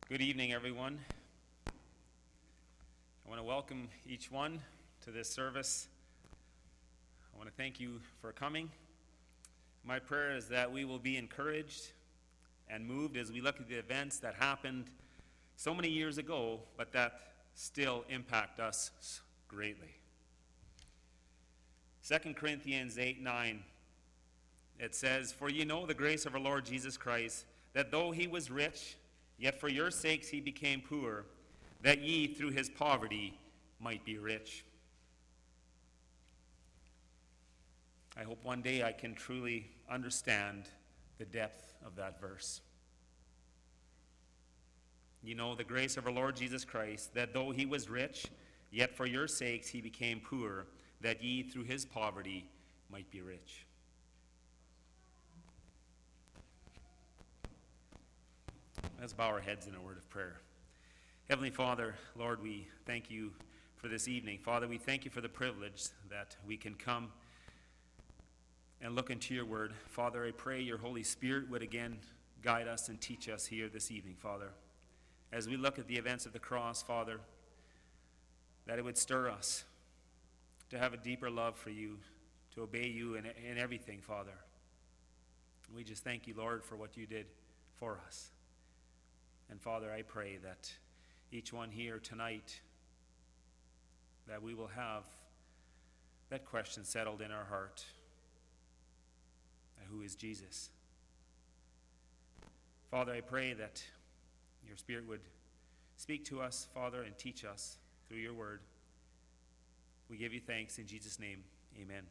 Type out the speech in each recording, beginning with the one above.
Good evening, everyone. I want to welcome each one to this service. I want to thank you for coming. My prayer is that we will be encouraged and moved as we look at the events that happened so many years ago, but that still impact us greatly. 2 Corinthians 8:9, it says, "For ye know the grace of our Lord Jesus Christ, that though he was rich, yet for your sakes he became poor, that ye through his poverty might be rich." I hope one day I can truly understand the depth of that verse. You know the grace of our Lord Jesus Christ, that though he was rich, yet for your sakes he became poor, that ye through his poverty might be rich. Let's bow our heads in a word of prayer. Heavenly Father, Lord, we thank you for this evening. Father, we thank you for the privilege that we can come and look into your word. Father, I pray your Holy Spirit would again guide us and teach us here this evening, Father. As we look at the events of the cross, Father, that it would stir us to have a deeper love for you, to obey you in everything, Father. We just thank you, Lord, for what you did for us. And Father, I pray that each one here tonight, that we will have that question settled in our heart. Who is Jesus? Father, I pray that your Spirit would speak to us, Father, and teach us through your word. We give you thanks in Jesus' name. Amen.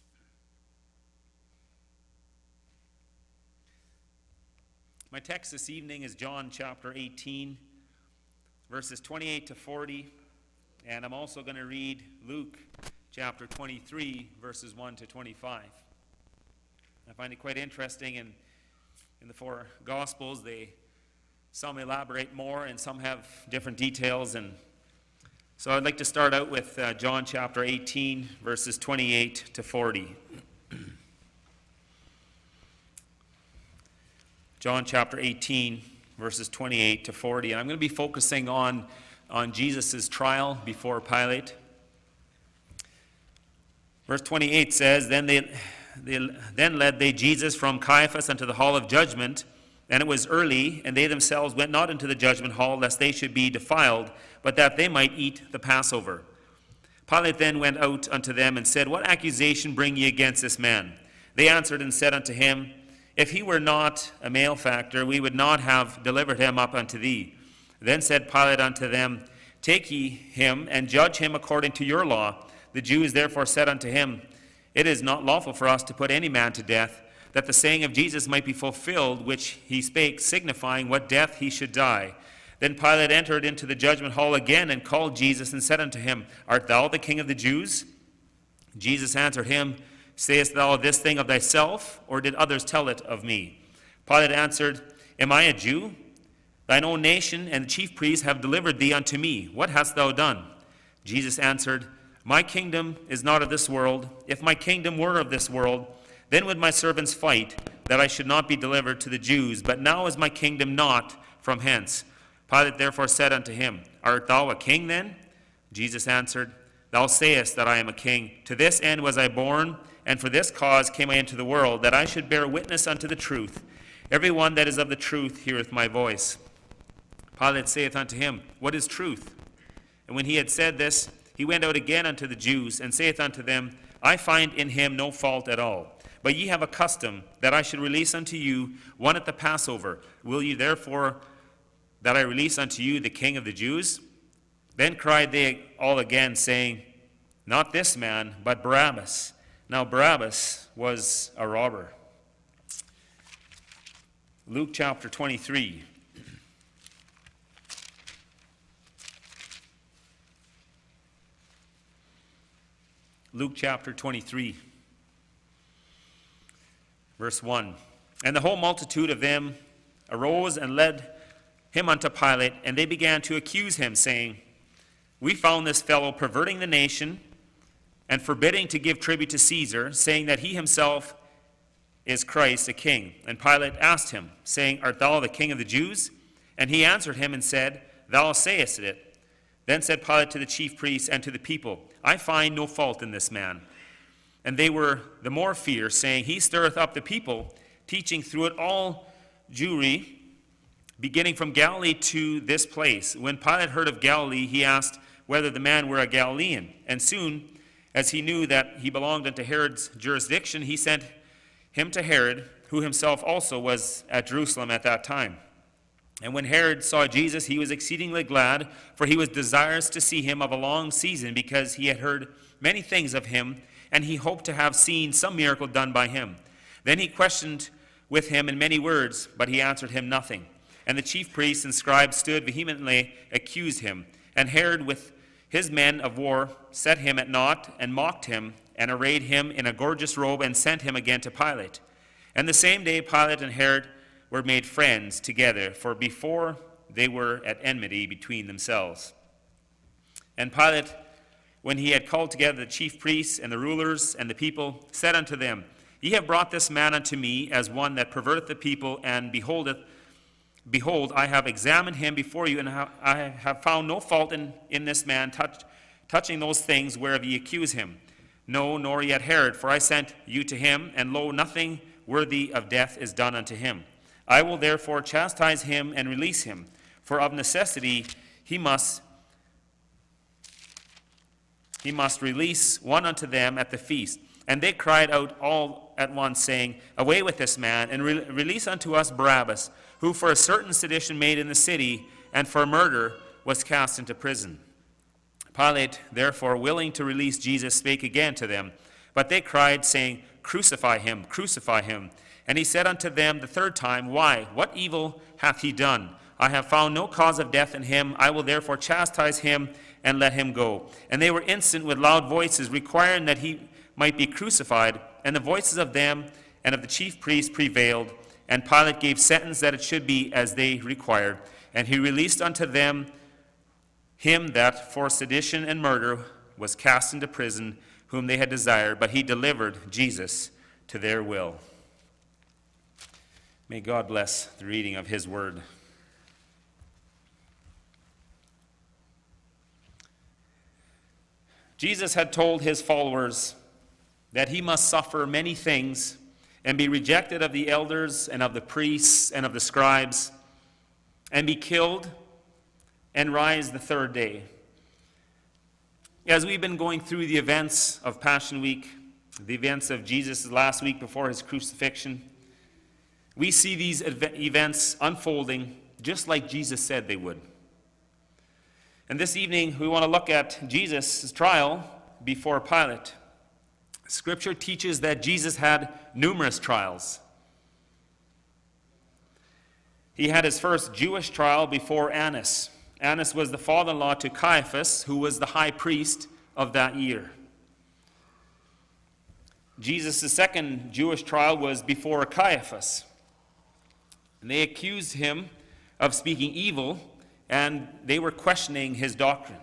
My text this evening is John chapter 18, verses 28 to 40, and I'm also going to read Luke chapter 23, verses 1 to 25. I find it quite interesting in the four Gospels. Some elaborate more and some have different details, and so I'd like to start out with John chapter 18, verses 28 to 40. John chapter 18, verses 28 to 40. And I'm going to be focusing on Jesus' trial before Pilate. Verse 28 says, Then led they Jesus from Caiaphas unto the hall of judgment, and it was early, and they themselves went not into the judgment hall, lest they should be defiled, but that they might eat the Passover. Pilate then went out unto them, and said, What accusation bring ye against this man? They answered and said unto him, If he were not a malefactor, we would not have delivered him up unto thee. Then said Pilate unto them, Take ye him, and judge him according to your law. The Jews therefore said unto him, It is not lawful for us to put any man to death, that the saying of Jesus might be fulfilled, which he spake, signifying what death he should die. Then Pilate entered into the judgment hall again, and called Jesus, and said unto him, Art thou the King of the Jews? Jesus answered him, Sayest thou this thing of thyself, or did others tell it of me? Pilate answered, Am I a Jew? Thine own nation and the chief priests have delivered thee unto me. What hast thou done? Jesus answered, My kingdom is not of this world. If my kingdom were of this world, then would my servants fight, that I should not be delivered to the Jews. But now is my kingdom not from hence. Pilate therefore said unto him, Art thou a king then? Jesus answered, Thou sayest that I am a king. To this end was I born, and for this cause came I into the world, that I should bear witness unto the truth. Every one that is of the truth heareth my voice. Pilate saith unto him, What is truth? And when he had said this, he went out again unto the Jews, and saith unto them, I find in him no fault at all. But ye have a custom, that I should release unto you one at the Passover. Will ye therefore that I release unto you the King of the Jews? Then cried they all again, saying, Not this man, but Barabbas. Now Barabbas was a robber. Luke chapter 23. Luke chapter 23, verse 1. And the whole multitude of them arose and led him unto Pilate, and they began to accuse him, saying, We found this fellow perverting the nation and forbidding to give tribute to Caesar, saying that he himself is Christ, a king. And Pilate asked him, saying, Art thou the King of the Jews? And he answered him and said, Thou sayest it. Then said Pilate to the chief priests and to the people, I find no fault in this man. And they were the more fierce, saying, He stirreth up the people, teaching through it all Jewry, beginning from Galilee to this place. When Pilate heard of Galilee, he asked whether the man were a Galilean. And soon, as he knew that he belonged unto Herod's jurisdiction, he sent him to Herod, who himself also was at Jerusalem at that time. And when Herod saw Jesus, he was exceedingly glad, for he was desirous to see him of a long season, because he had heard many things of him, and he hoped to have seen some miracle done by him. Then he questioned with him in many words, but he answered him nothing. And the chief priests and scribes stood vehemently, accused him. And Herod with his men of war set him at naught, and mocked him, and arrayed him in a gorgeous robe, and sent him again to Pilate. And the same day Pilate and Herod were made friends together, for before they were at enmity between themselves. And Pilate, when he had called together the chief priests and the rulers and the people, said unto them, Ye have brought this man unto me as one that perverteth the people, and behold, I have examined him before you, and I have found no fault in this man touching those things whereof ye accuse him. No, nor yet Herod, for I sent you to him, and lo, nothing worthy of death is done unto him. I will therefore chastise him and release him, for of necessity he must release one unto them at the feast. And they cried out all at once, saying, Away with this man, and release unto us Barabbas, who for a certain sedition made in the city, and for murder was cast into prison. Pilate, therefore, willing to release Jesus, spake again to them. But they cried, saying, Crucify him, crucify him. And he said unto them the third time, Why? What evil hath he done? I have found no cause of death in him. I will therefore chastise him, and let him go. And they were instant with loud voices, requiring that he might be crucified. And the voices of them and of the chief priests prevailed. And Pilate gave sentence that it should be as they required. And he released unto them him that for sedition and murder was cast into prison, whom they had desired. But he delivered Jesus to their will. May God bless the reading of his word. Jesus had told his followers that he must suffer many things and be rejected of the elders and of the priests and of the scribes, and be killed and rise the third day. As we've been going through the events of Passion Week, the events of Jesus' last week before his crucifixion, we see these events unfolding just like Jesus said they would. And this evening, we want to look at Jesus' trial before Pilate. Scripture teaches that Jesus had numerous trials. He had his first Jewish trial before Annas. Annas was the father-in-law to Caiaphas, who was the high priest of that year. Jesus' second Jewish trial was before Caiaphas. And they accused him of speaking evil, and they were questioning his doctrine.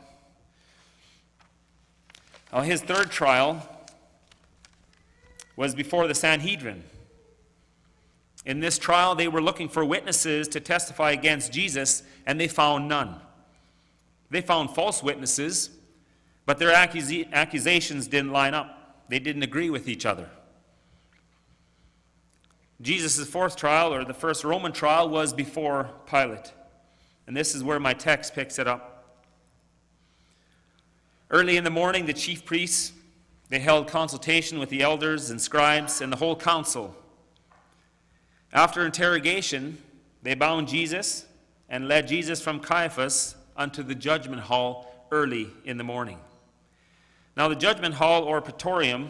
Now, his third trial was before the Sanhedrin. In this trial, they were looking for witnesses to testify against Jesus, and they found none. They found false witnesses, but their accusations didn't line up. They didn't agree with each other. Jesus' fourth trial, or the first Roman trial, was before Pilate. And this is where my text picks it up. Early in the morning, the chief priests, they held consultation with the elders and scribes and the whole council. After interrogation, they bound Jesus and led Jesus from Caiaphas unto the judgment hall early in the morning. Now, the judgment hall, or praetorium,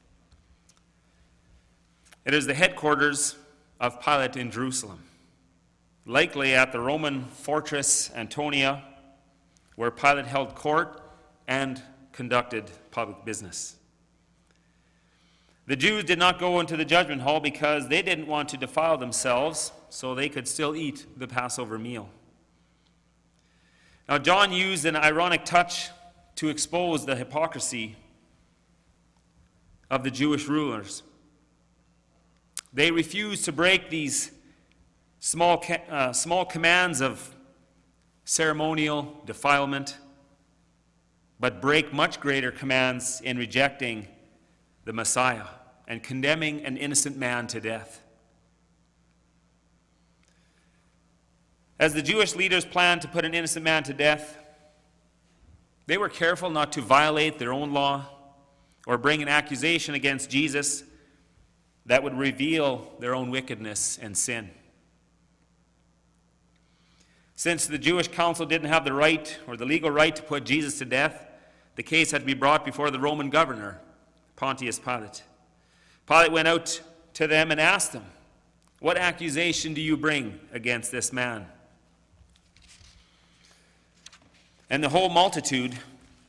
it is the headquarters of Pilate in Jerusalem, likely at the Roman fortress Antonia, where Pilate held court and conducted public business. The Jews did not go into the judgment hall because they didn't want to defile themselves, so they could still eat the Passover meal. Now, John used an ironic touch to expose the hypocrisy of the Jewish rulers. They refused to break these small commands of ceremonial defilement, but break much greater commands in rejecting the Messiah and condemning an innocent man to death. As the Jewish leaders planned to put an innocent man to death, they were careful not to violate their own law or bring an accusation against Jesus that would reveal their own wickedness and sin. Since the Jewish council didn't have the right or the legal right to put Jesus to death, the case had to be brought before the Roman governor, Pontius Pilate. Pilate went out to them and asked them, "What accusation do you bring against this man?" And the whole multitude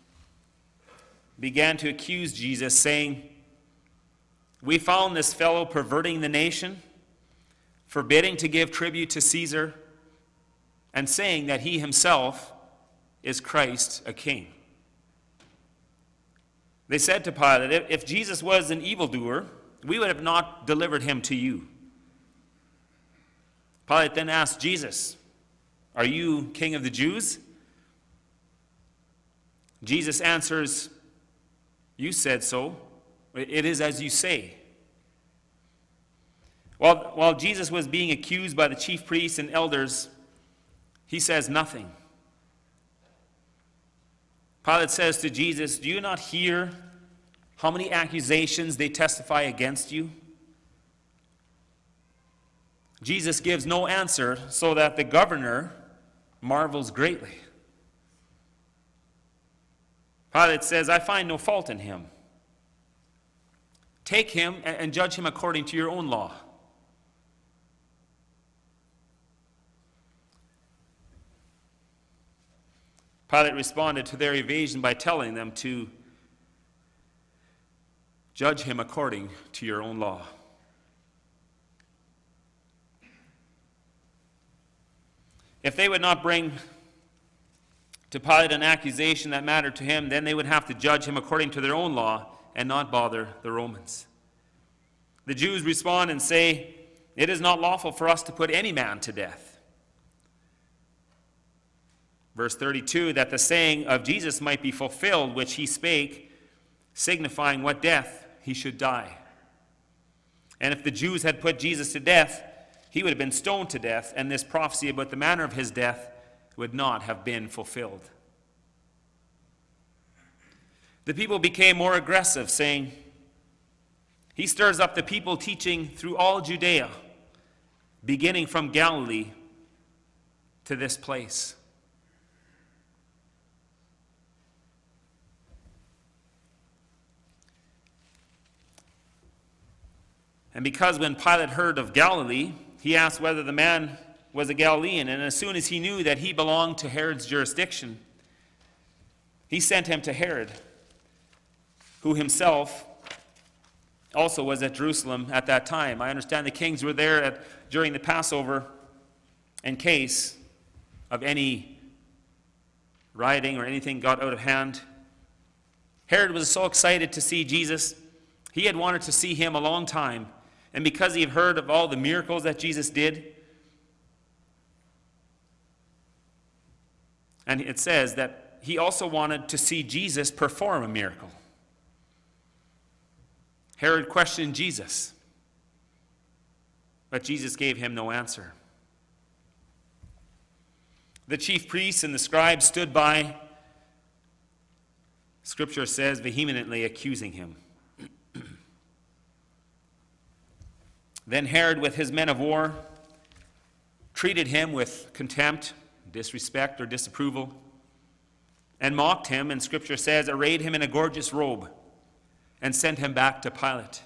began to accuse Jesus, saying, "We found this fellow perverting the nation, forbidding to give tribute to Caesar, and saying that he himself is Christ, a king." They said to Pilate, "If Jesus was an evildoer, we would have not delivered him to you." Pilate then asked Jesus, "Are you king of the Jews?" Jesus answers, "You said so. It is as you say." While Jesus was being accused by the chief priests and elders, he says nothing. Pilate says to Jesus, "Do you not hear how many accusations they testify against you?" Jesus gives no answer, so that the governor marvels greatly. Pilate says, "I find no fault in him. Take him and judge him according to your own law." Pilate responded to their evasion by telling them to judge him according to your own law. If they would not bring to Pilate an accusation that mattered to him, then they would have to judge him according to their own law and not bother the Romans. The Jews respond and say, "It is not lawful for us to put any man to death." Verse 32, that the saying of Jesus might be fulfilled, which he spake, signifying what death he should die. And if the Jews had put Jesus to death, he would have been stoned to death, and this prophecy about the manner of his death would not have been fulfilled. The people became more aggressive, saying, "He stirs up the people, teaching through all Judea, beginning from Galilee to this place." And because when Pilate heard of Galilee, he asked whether the man was a Galilean, and as soon as he knew that he belonged to Herod's jurisdiction, he sent him to Herod, who himself also was at Jerusalem at that time. I understand the kings were there during the Passover in case of any rioting or anything got out of hand. Herod was so excited to see Jesus. He had wanted to see him a long time, and because he had heard of all the miracles that Jesus did, and it says that he also wanted to see Jesus perform a miracle. Herod questioned Jesus, but Jesus gave him no answer. The chief priests and the scribes stood by, Scripture says, vehemently accusing him. Then Herod, with his men of war, treated him with contempt, disrespect, or disapproval, and mocked him, and Scripture says, arrayed him in a gorgeous robe, and sent him back to Pilate.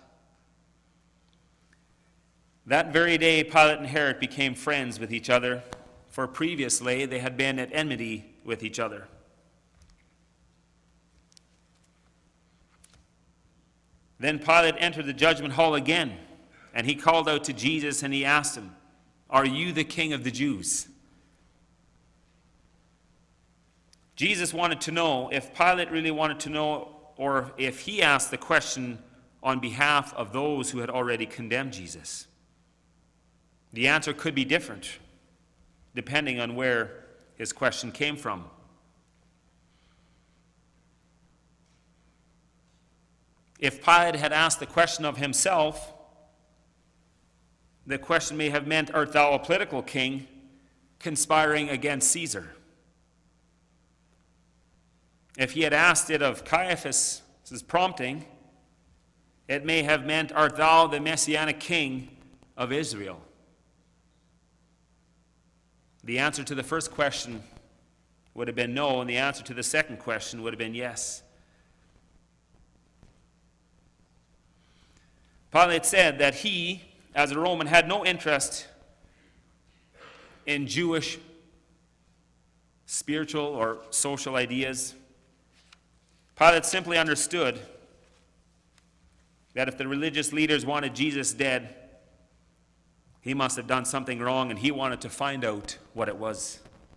That very day, Pilate and Herod became friends with each other, for previously they had been at enmity with each other. Then Pilate entered the judgment hall again, and he called out to Jesus, and he asked him, "Are you the king of the Jews?" Jesus wanted to know if Pilate really wanted to know, or if he asked the question on behalf of those who had already condemned Jesus. The answer could be different, depending on where his question came from. If Pilate had asked the question of himself, the question may have meant, "Art thou a political king conspiring against Caesar?" If he had asked it of Caiaphas' prompting, it may have meant, "Art thou the messianic king of Israel?" The answer to the first question would have been no, and the answer to the second question would have been yes. Pilate said that he, as a Roman, had no interest in Jewish spiritual or social ideas. Pilate simply understood that if the religious leaders wanted Jesus dead, he must have done something wrong, and he wanted to find out what it was.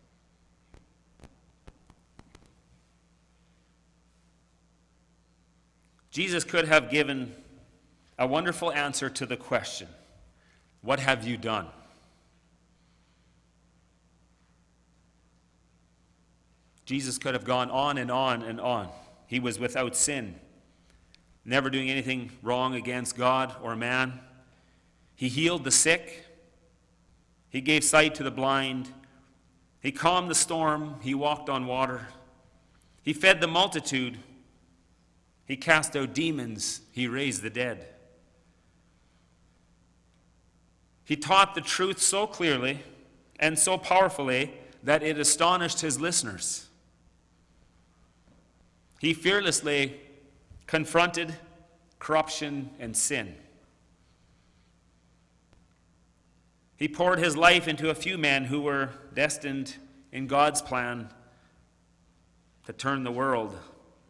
Jesus could have given a wonderful answer to the question, "What have you done?" Jesus could have gone on and on and on. He was without sin, never doing anything wrong against God or man. He healed the sick. He gave sight to the blind. He calmed the storm. He walked on water. He fed the multitude. He cast out demons. He raised the dead. He taught the truth so clearly and so powerfully that it astonished his listeners. He fearlessly confronted corruption and sin. He poured his life into a few men who were destined in God's plan to turn the world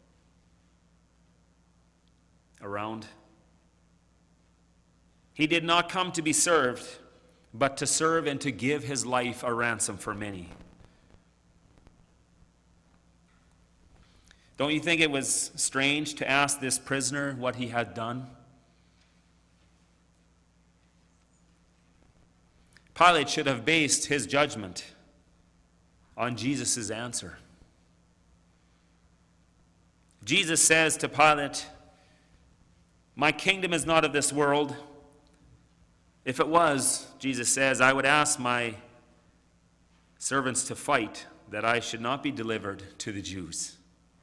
around. He did not come to be served, but to serve and to give his life a ransom for many. Don't you think it was strange to ask this prisoner what he had done? Pilate should have based his judgment on Jesus' answer. Jesus says to Pilate, "My kingdom is not of this world. If it was," Jesus says, "I would ask my servants to fight that I should not be delivered to the Jews."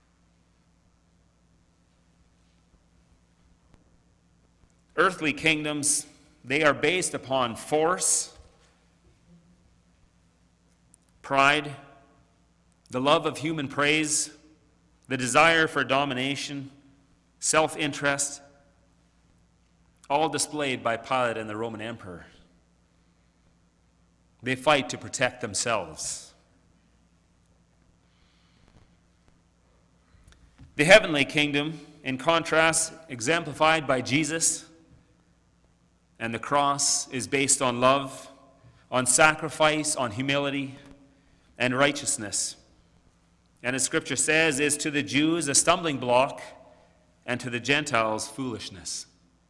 Earthly kingdoms, they are based upon force, pride, the love of human praise, the desire for domination, self-interest, all displayed by Pilate and the Roman emperor. They fight to protect themselves. The heavenly kingdom, in contrast, exemplified by Jesus and the cross, is based on love, on sacrifice, on humility, and righteousness. And as Scripture says, is to the Jews a stumbling block, and to the Gentiles foolishness.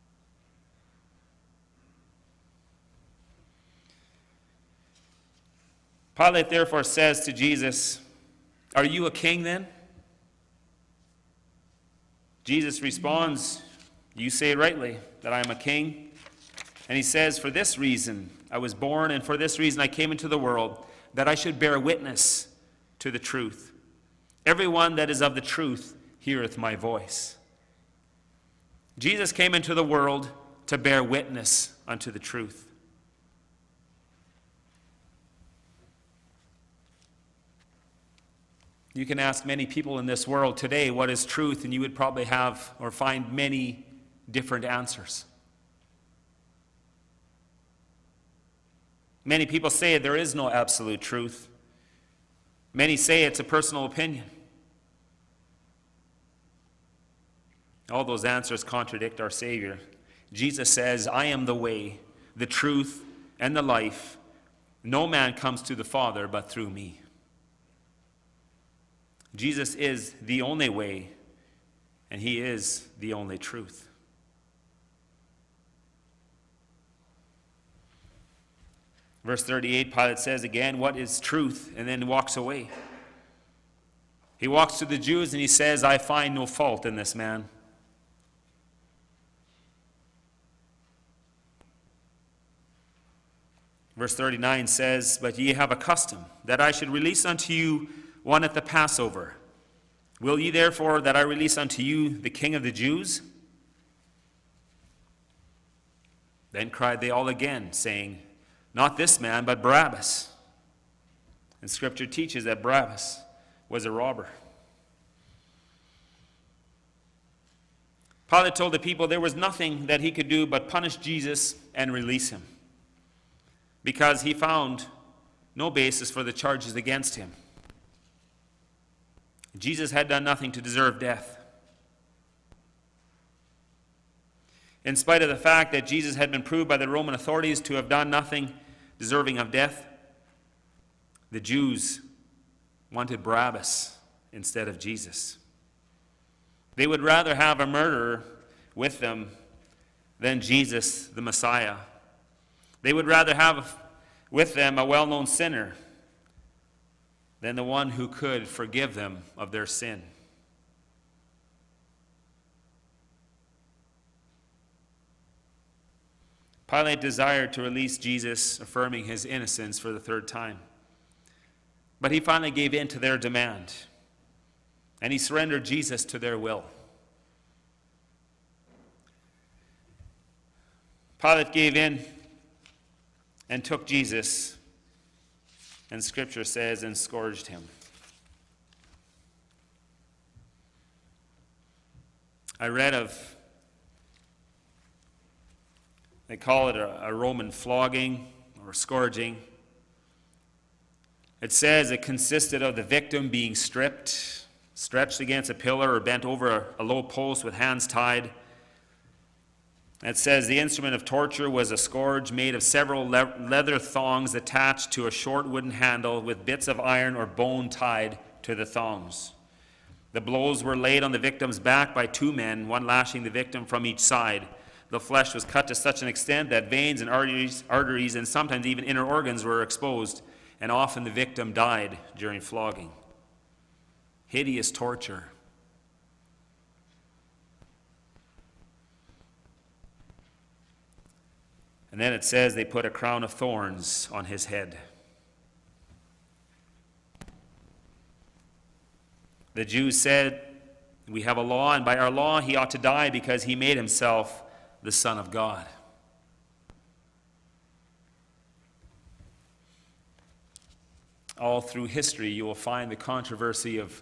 Pilate therefore says to Jesus, "Are you a king then?" Jesus responds, "You say rightly that I am a king." And he says, "For this reason I was born, and for this reason I came into the world, that I should bear witness to the truth. Everyone that is of the truth heareth my voice." Jesus came into the world to bear witness unto the truth. You can ask many people in this world today what is truth, and you would probably have or find many different answers. Many people say there is no absolute truth. Many say it's a personal opinion. All those answers contradict our Savior. Jesus says, "I am the way, the truth, and the life. No man comes to the Father but through me." Jesus is the only way, and he is the only truth. Verse 38, Pilate says again, "What is truth?" and then walks away. He walks to the Jews and he says, "I find no fault in this man." Verse 39 says, "But ye have a custom, that I should release unto you one at the Passover. Will ye therefore that I release unto you the King of the Jews?" Then cried they all again, saying, "Not this man, but Barabbas." And Scripture teaches that Barabbas was a robber. Pilate told the people there was nothing that he could do but punish Jesus and release him, because he found no basis for the charges against him. Jesus had done nothing to deserve death. In spite of the fact that Jesus had been proved by the Roman authorities to have done nothing deserving of death, the Jews wanted Barabbas instead of Jesus. They would rather have a murderer with them than Jesus, the Messiah. They would rather have with them a well-known sinner than the one who could forgive them of their sin. Pilate desired to release Jesus, affirming his innocence for the third time. But he finally gave in to their demand, and he surrendered Jesus to their will. Pilate gave in and took Jesus, and Scripture says, and scourged him. I read of, they call it a Roman flogging or scourging. It says it consisted of the victim being stripped, stretched against a pillar, or bent over a low post with hands tied. It says the instrument of torture was a scourge made of several leather thongs attached to a short wooden handle with bits of iron or bone tied to the thongs. The blows were laid on the victim's back by two men, one lashing the victim from each side. The flesh was cut to such an extent that veins and arteries and sometimes even inner organs were exposed, and often the victim died during flogging. Hideous torture. And then it says they put a crown of thorns on his head. The Jews said, "We have a law, and by our law he ought to die because he made himself the Son of God." All through history, you will find the controversy of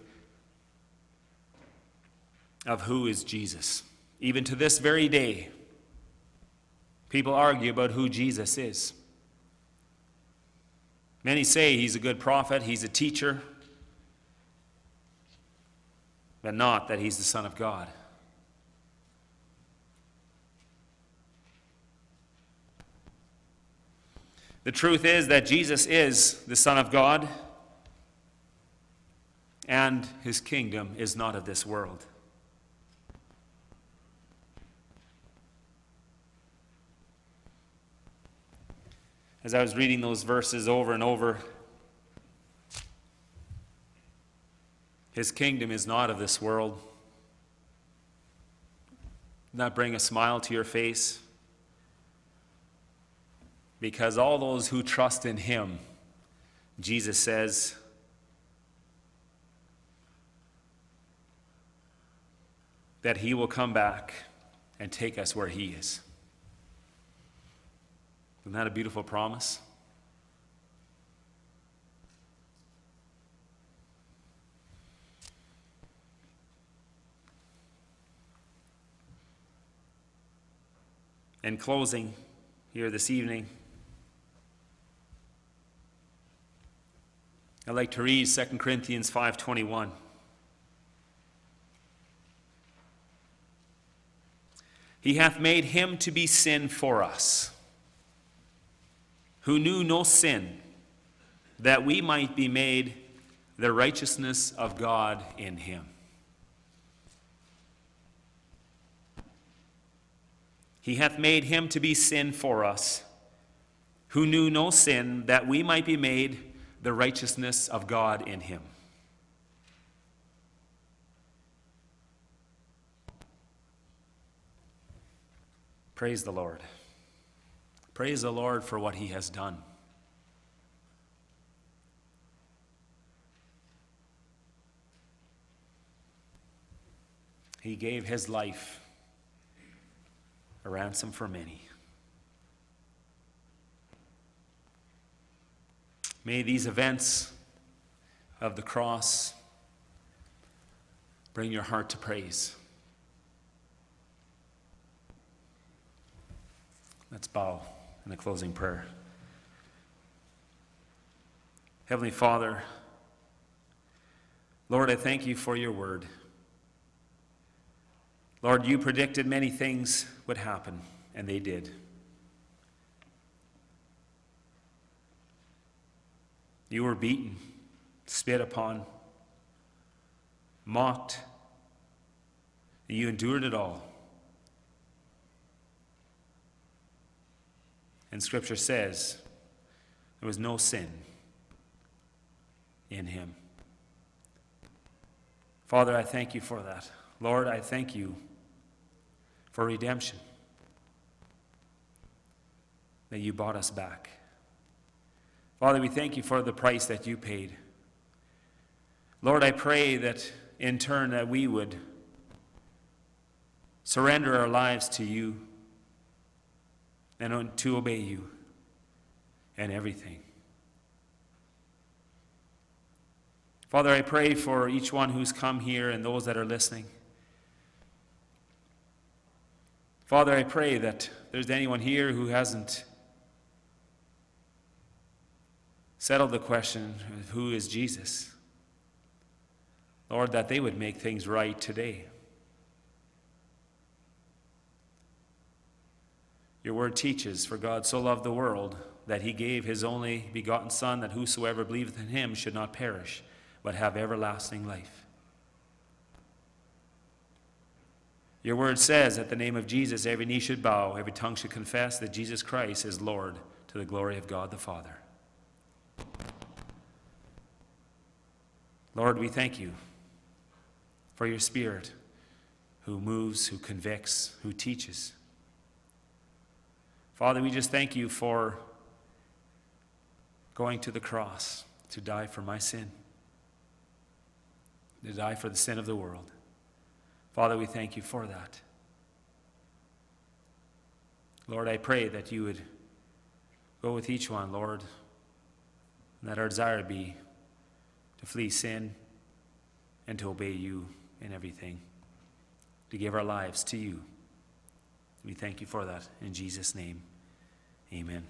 who is Jesus. Even to this very day, people argue about who Jesus is. Many say he's a good prophet, he's a teacher, but not that he's the Son of God. The truth is that Jesus is the Son of God, and his kingdom is not of this world. As I was reading those verses over and over, his kingdom is not of this world. Does that bring a smile to your face? Because all those who trust in him, Jesus says, that he will come back and take us where he is. Isn't that a beautiful promise? In closing here this evening, I'd like to read 2 Corinthians 5:21. He hath made him to be sin for us, who knew no sin, that we might be made the righteousness of God in him. He hath made him to be sin for us, who knew no sin, that we might be made the righteousness of God in him. Praise the Lord. Praise the Lord for what he has done. He gave his life a ransom for many. May these events of the cross bring your heart to praise. Let's bow in the closing prayer. Heavenly Father, Lord, I thank you for your word. Lord, you predicted many things would happen, and they did. You were beaten, spit upon, mocked, and you endured it all. And Scripture says there was no sin in him. Father, I thank you for that. Lord, I thank you for redemption, that you bought us back. Father, we thank you for the price that you paid. Lord, I pray that in turn that we would surrender our lives to you and to obey you in everything. Father, I pray for each one who's come here and those that are listening. Father, I pray that there's anyone here who hasn't settled the question of who is Jesus. Lord, that they would make things right today. Your word teaches, for God so loved the world that he gave his only begotten Son, that whosoever believeth in him should not perish, but have everlasting life. Your word says, at the name of Jesus, every knee should bow, every tongue should confess that Jesus Christ is Lord, to the glory of God the Father. Lord, we thank you for your Spirit who moves, who convicts, who teaches. Father, we just thank you for going to the cross to die for my sin, to die for the sin of the world. Father, we thank you for that. Lord, I pray that you would go with each one, Lord, and that our desire be to flee sin and to obey you in everything, to give our lives to you. We thank you for that. In Jesus' name, amen.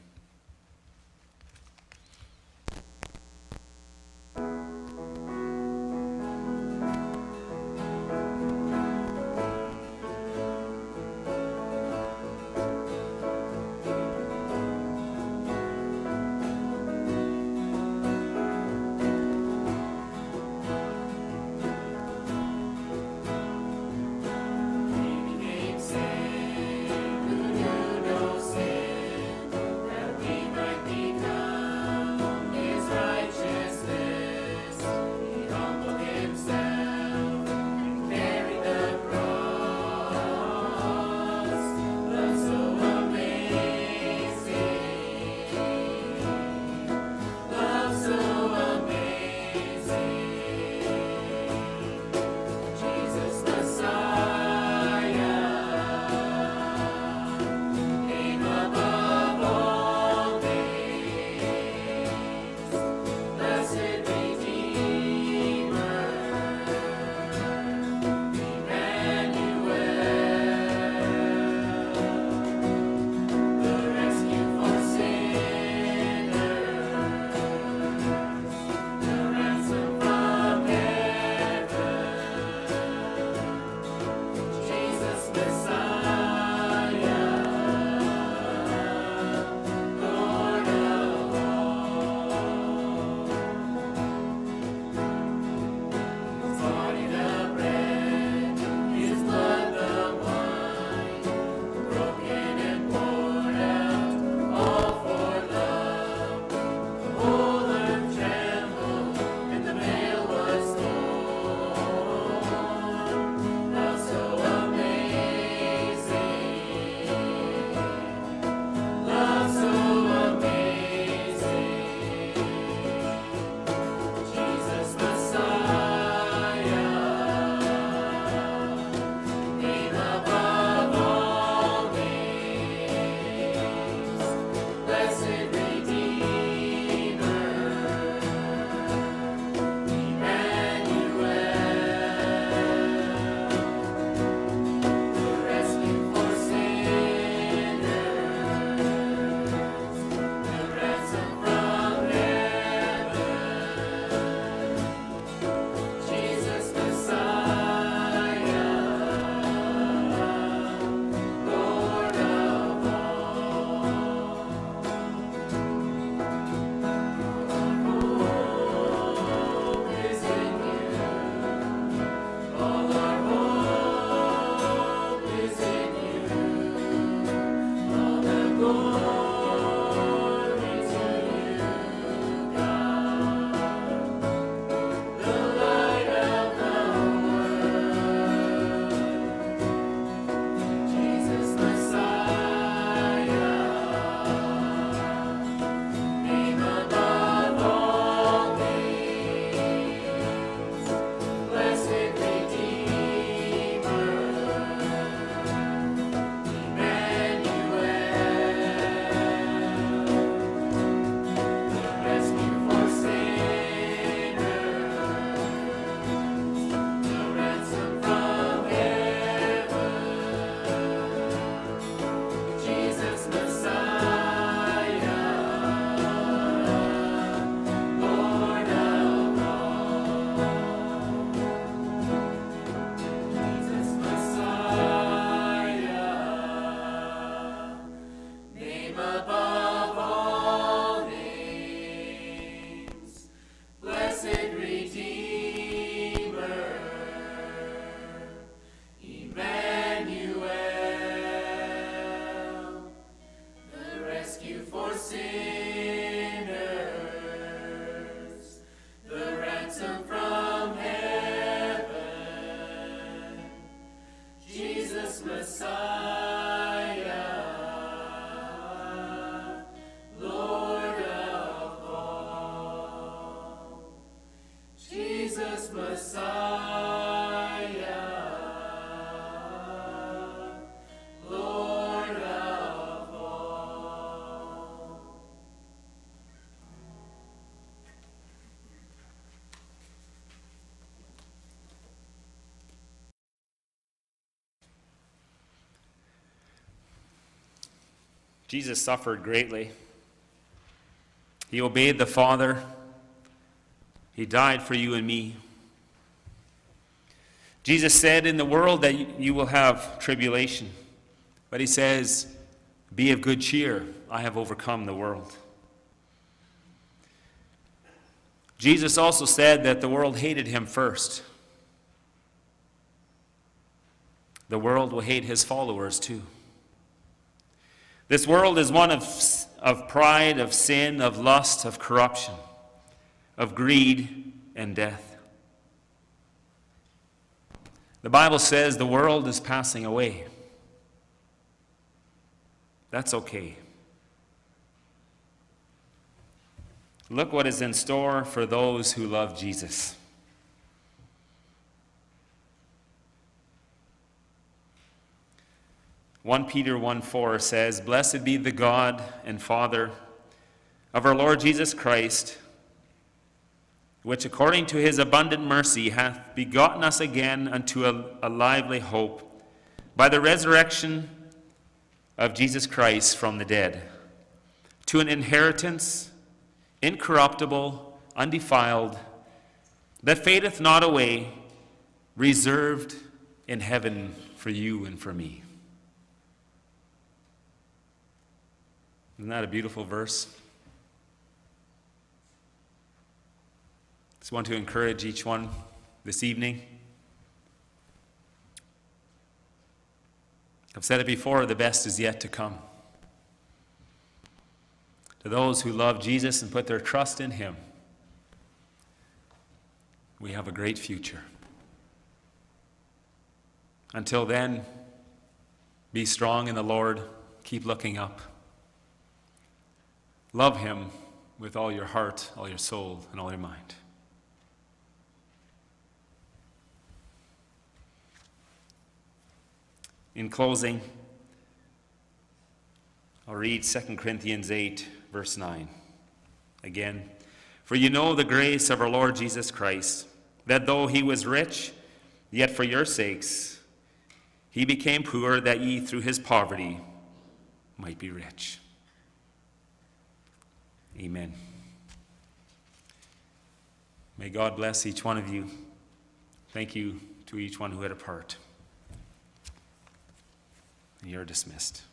Jesus suffered greatly. He obeyed the Father. He died for you and me. Jesus said in the world that you will have tribulation. But he says, be of good cheer. I have overcome the world. Jesus also said that the world hated him first. The world will hate his followers too. This world is one of pride, of sin, of lust, of corruption, of greed and death. The Bible says the world is passing away. That's okay. Look what is in store for those who love Jesus. (1 Peter 1:4 says, Blessed be the God and Father of our Lord Jesus Christ, which according to his abundant mercy hath begotten us again unto a lively hope, by the resurrection of Jesus Christ from the dead, to an inheritance incorruptible, undefiled, that fadeth not away, reserved in heaven for you and for me. Isn't that a beautiful verse? Just want to encourage each one this evening. I've said it before, the best is yet to come. To those who love Jesus and put their trust in him, we have a great future. Until then, be strong in the Lord. Keep looking up. Love him with all your heart, all your soul, and all your mind. In closing, I'll read 2 Corinthians 8, verse 9. Again, for you know the grace of our Lord Jesus Christ, that though he was rich, yet for your sakes he became poor, that ye through his poverty might be rich. Amen. May God bless each one of you. Thank you to each one who had a part. You're dismissed.